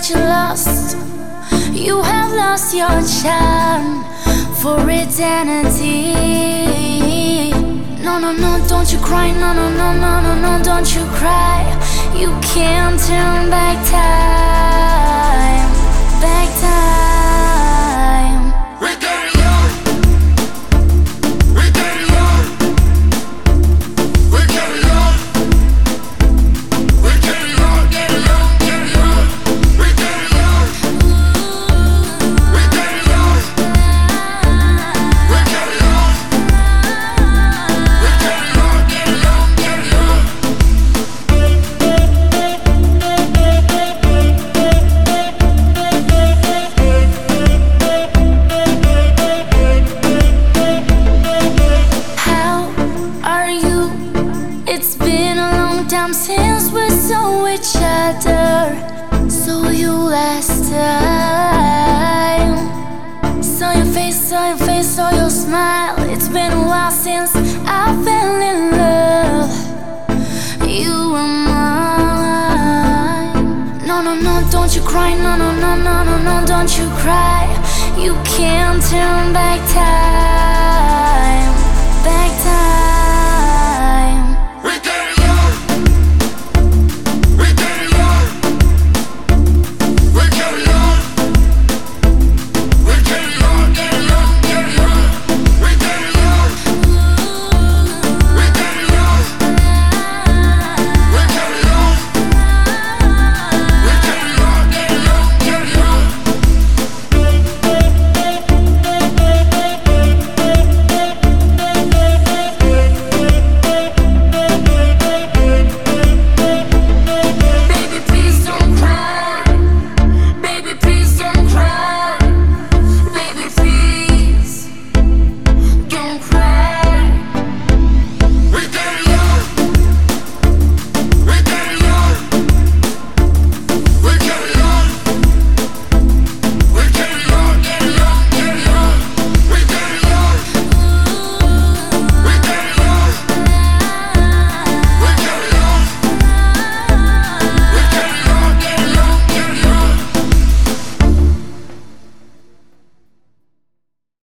that you lost. You have lost your charm for eternity. No, no, no, don't you cry. No, no, no, no, no, no, don't you cry. You can't turn back time. Back time. We're getting young. We're getting young. We're getting young. We're getting young, getting young, getting young. We're getting young. We're getting young. We're getting young. We're getting young, getting young, getting young. How are you? It's been a long time since we saw each other. Saw you last time. Saw your face, saw your smile. It's been a while since I fell in love. You were mine. No, no, no, don't you cry. No, no, no, no, no, no, don't you cry. You can't turn back time.